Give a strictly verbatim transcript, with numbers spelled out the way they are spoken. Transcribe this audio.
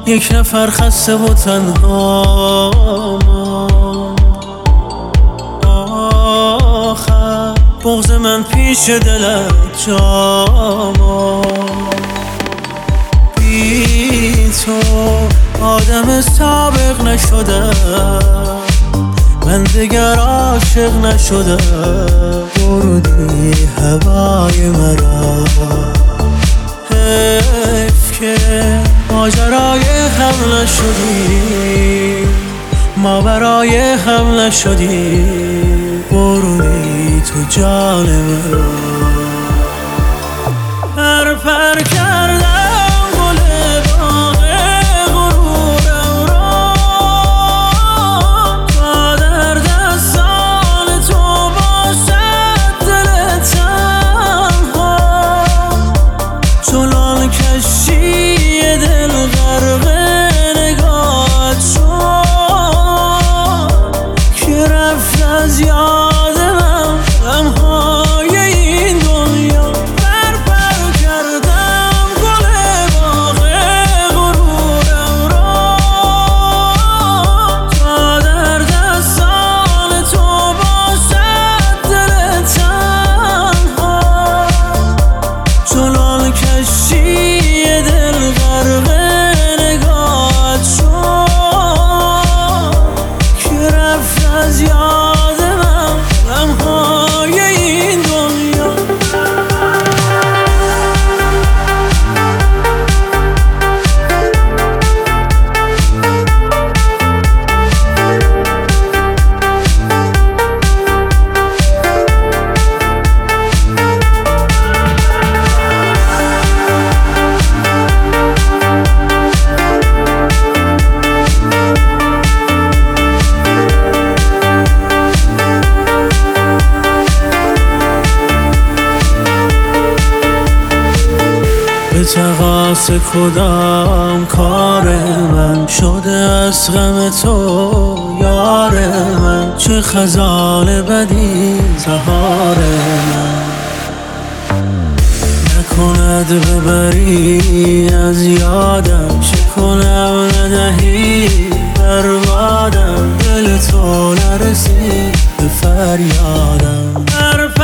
یک نفر خسته و تنها ماند. آخر بغض من پیش دلت جا ماند. بی تو آدم سابق نشدم، من دیگر عاشق نشدم. بردی هوای مرا، حیف که ماجرای هم نشدی، ما برای هم نشدی. بردی تو جان مرا. پر پر کردم گل باغ غرورم را، تا در دستان تو باشد دل تنها. چنان کشتی دل غرق نگاهت شد که رفت از یاد من غمهای این دنیا. به تقاص کدام کار من شده از غم تو یار من؟ چه خزان بدی زهار من، نکند ببری از یادم. چه کنم ندهی بربادم، دل تو نرسید به فریادم.